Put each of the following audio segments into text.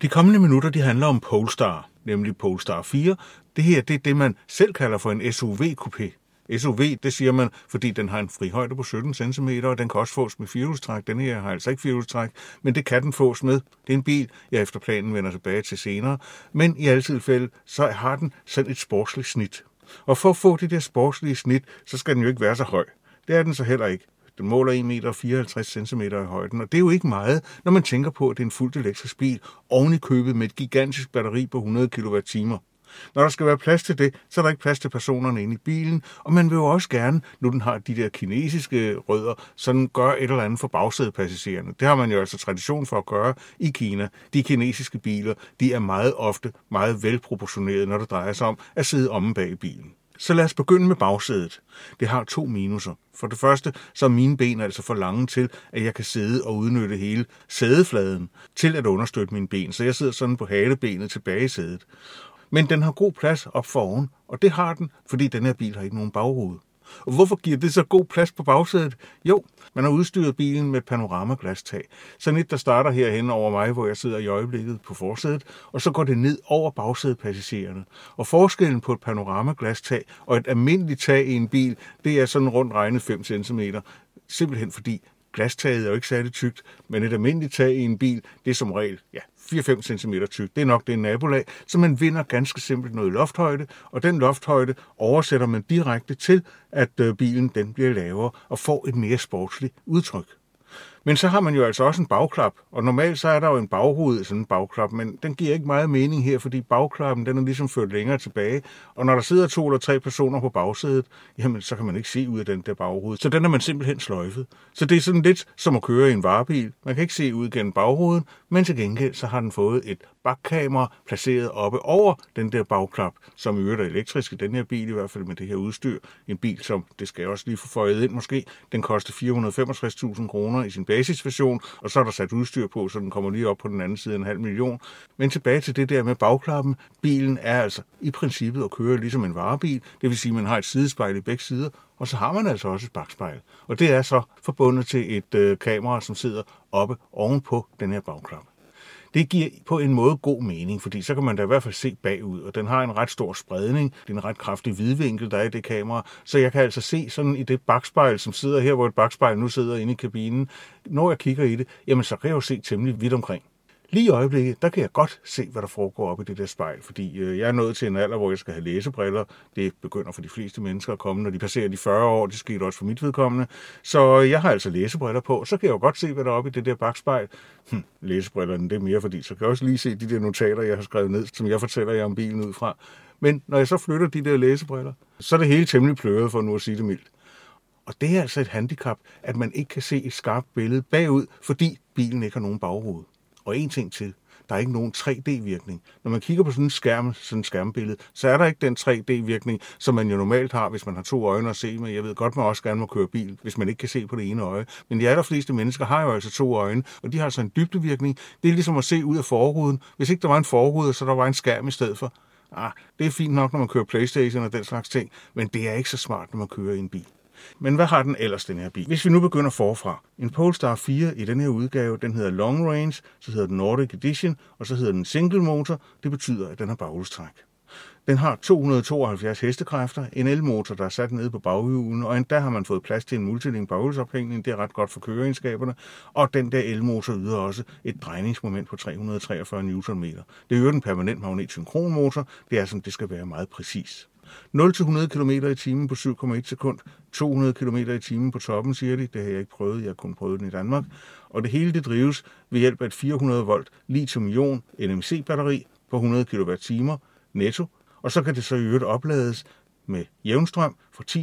De kommende minutter, de handler om Polestar, nemlig Polestar 4. Det her, det er det, man selv kalder for en SUV-coupé. SUV, det siger man, fordi den har en frihøjde på 17 cm, og den kan også fås med firehjulstræk. Den her har altså ikke firehjulstræk, men det kan den fås med. Det er en bil, jeg efter planen vender tilbage til senere. Men i alle tilfælde, så har den sådan et sportsligt snit. Og for at få det der sportslige snit, så skal den jo ikke være så høj. Det er den så heller ikke. Den måler 1,54 cm i højden, og det er jo ikke meget, når man tænker på, at det er en fuldt elektrisk bil, oven i købet med et gigantisk batteri på 100 kWh. Når der skal være plads til det, så er der ikke plads til personerne inde i bilen, og man vil jo også gerne, nu den har de der kinesiske rødder, sådan gøre et eller andet for bagsædepassagererne. Det har man jo altså tradition for at gøre i Kina. De kinesiske biler, de er meget ofte meget velproportionerede, når det drejer sig om at sidde omme bag bilen. Så lad os begynde med bagsædet. Det har 2 minuser. For det første, så er mine ben altså for lange til, at jeg kan sidde og udnytte hele sædefladen til at understøtte mine ben. Så jeg sidder sådan på halebenet tilbage i sædet. Men den har god plads op foroven, og det har den, fordi den her bil har ikke nogen bagrude. Og hvorfor giver det så god plads på bagsædet? Jo, man har udstyret bilen med panoramaglasstag. Sådan et, der starter herhen over mig, hvor jeg sidder i øjeblikket på forsædet, og så går det ned over bagsædepassagererne. Og forskellen på et panoramaglasstag og et almindeligt tag i en bil, det er sådan rundt regnet 5 cm. Simpelthen fordi glastaget er jo ikke særlig tykt, men et almindeligt tag i en bil, det er som regel 4-5 cm tykt. Det er nok det nabolag, så man vinder ganske simpelt noget lofthøjde, og den lofthøjde oversætter man direkte til, at bilen den bliver lavere og får et mere sportsligt udtryk. Men så har man jo altså også en bagklap, og normalt så er der jo en bagrude i sådan en bagklap, men den giver ikke meget mening her, fordi bagklappen den er ligesom ført længere tilbage, og når der sidder 2 eller 3 personer på bagsædet, jamen så kan man ikke se ud af den der bagrude, så den er man simpelthen sløjfet. Så det er sådan lidt som at køre i en varebil. Man kan ikke se ud gennem bagruden, men til gengæld så har den fået et bakkamera placeret oppe over den der bagklap, som i øvrigt er elektrisk i den her bil, i hvert fald med det her udstyr. En bil, som det skal jeg også lige få føjet ind måske, den koster 465.000 kroner i sin basisversion, og så er der sat udstyr på, så den kommer lige op på den anden side af 500.000. Men tilbage til det der med bagklappen. Bilen er altså i princippet at køre ligesom en varebil, det vil sige, at man har et sidespejl i begge sider, og så har man altså også et bakspejl. Og det er så forbundet til et kamera, som sidder oppe ovenpå den her bagklap. Det giver på en måde god mening, fordi så kan man da i hvert fald se bagud, og den har en ret stor spredning. Det er en ret kraftig vidvinkel, der er i det kamera, så jeg kan altså se sådan i det bakspejl, som sidder her, hvor et bakspejl nu sidder inde i kabinen. Når jeg kigger i det, jamen så kan jeg jo se temmelig vidt omkring. Lige i øjeblikket, der kan jeg godt se, hvad der foregår oppe i det der spejl, fordi jeg er nået til en alder, hvor jeg skal have læsebriller. Det begynder for de fleste mennesker at komme, når de passerer de 40 år. Det skete også for mit vedkommende. Så jeg har altså læsebriller på. Så kan jeg jo godt se, hvad der er oppe i det der bakspejl. Læsebrillerne, det er mere fordi, så kan jeg også lige se de der notater, jeg har skrevet ned, som jeg fortæller jer om bilen ud fra. Men når jeg så flytter de der læsebriller, så er det hele temmelig pløret, for nu at sige det mildt. Og det er altså et handicap, at man ikke kan se et skarpt billede bagud, fordi bilen ikke har nogen bagrude. Og en ting til, der er ikke nogen 3D-virkning. Når man kigger på sådan en skærmbillede, så er der ikke den 3D-virkning, som man jo normalt har, hvis man har 2 øjne at se med. Jeg ved godt, man også gerne må køre bil, hvis man ikke kan se på det ene øje. Men de allerfleste mennesker har jo altså 2 øjne, og de har altså en dybdevirkning. Det er ligesom at se ud af forruden. Hvis ikke der var en forrude, så der var en skærm i stedet for. Det er fint nok, når man kører PlayStation og den slags ting, men det er ikke så smart, når man kører i en bil. Men hvad har den ellers, den her bil? Hvis vi nu begynder forfra. En Polestar 4 i den her udgave, den hedder Long Range, så hedder den Nordic Edition, og så hedder den Single Motor. Det betyder, at den har baghjulstræk. Den har 272 hestekræfter, en elmotor, der er sat nede på baghjulen, og endda har man fået plads til en multilink baghjulsophængning. Det er ret godt for køreegenskaberne. Og den der elmotor yder også et drejningsmoment på 343 Nm. Det er jo en permanent magnetsynkronmotor. Det er som det skal være meget præcis. 0-100 km i timen på 7,1 sekund, 200 km i timen på toppen, siger de. Det har jeg ikke prøvet, jeg har kun prøvet den i Danmark. Og det hele det drives ved hjælp af et 400 volt lithium-ion NMC-batteri på 100 kWh netto, og så kan det så i øvrigt oplades med jævnstrøm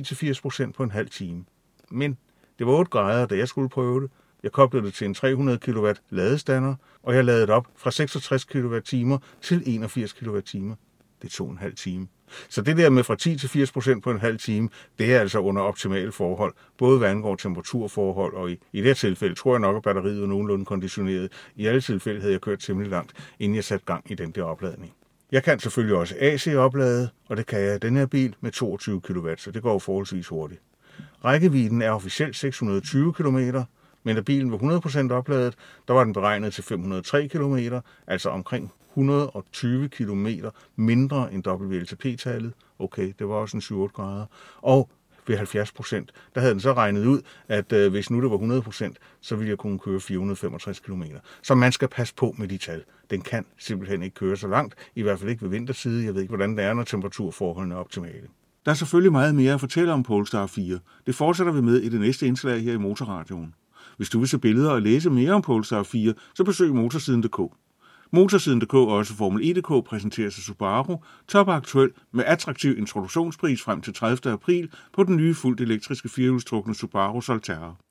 fra 10-80% på en halv time. Men det var 8 grader, da jeg skulle prøve det. Jeg koblede det til en 300 kW ladestander, og jeg ladede op fra 66 kWh til 81 kWh. Det tog en halv time. Så det der med fra 10-80% på en halv time, det er altså under optimale forhold, både hvad angår temperaturforhold, og i det her tilfælde tror jeg nok, at batteriet er nogenlunde konditioneret. I alle tilfælde havde jeg kørt temmelig langt, inden jeg satte gang i den der opladning. Jeg kan selvfølgelig også AC-oplade, og det kan jeg i den her bil med 22 kW, så det går forholdsvis hurtigt. Rækkevidden er officielt 620 km, Men da bilen var 100% opladet, der var den beregnet til 503 km, altså omkring 120 km mindre end WLTP-tallet. Okay, det var også en 7-8 grader. Og ved 70%, der havde den så regnet ud, at hvis nu det var 100%, så ville jeg kunne køre 465 km. Så man skal passe på med de tal. Den kan simpelthen ikke køre så langt, i hvert fald ikke ved vinterside. Jeg ved ikke, hvordan det er, når temperaturforholdene er optimale. Der er selvfølgelig meget mere at fortælle om Polestar 4. Det fortsætter vi med i det næste indslag her i Motorradioen. Hvis du vil se billeder og læse mere om Polestar 4, så besøg motorsiden.dk. Motorsiden.dk og også Formel E.dk præsenteres af Subaru, topaktuel med attraktiv introduktionspris frem til 30. april på den nye fuldt elektriske firehjulstrukne Subaru Solterra.